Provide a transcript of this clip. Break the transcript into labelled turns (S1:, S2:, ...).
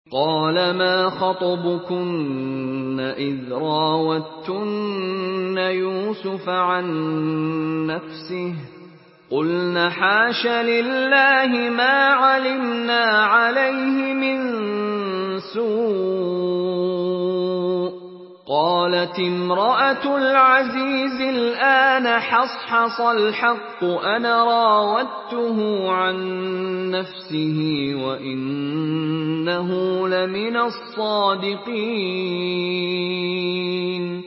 S1: قَالَ مَا خَطْبُكُنَّ إِذْ رَاوَدتُّنَّ يُوسُفَ عَن نَّفْسِهِ ۚ قُلْنَ حَاشَ لِلَّهِ مَا عَلِمْنَا عَلَيْهِ مِن سُوءٍ ۚ قَالَتِ امْرَأَتُ الْعَزِيزِ الْآنَ حَصْحَصَ الْحَقُّ أَنَا رَاوَدتُّهُ عَن نَّفْسِهِ وَإِنَّهُ لَمِنَ الصَّادِقِينَ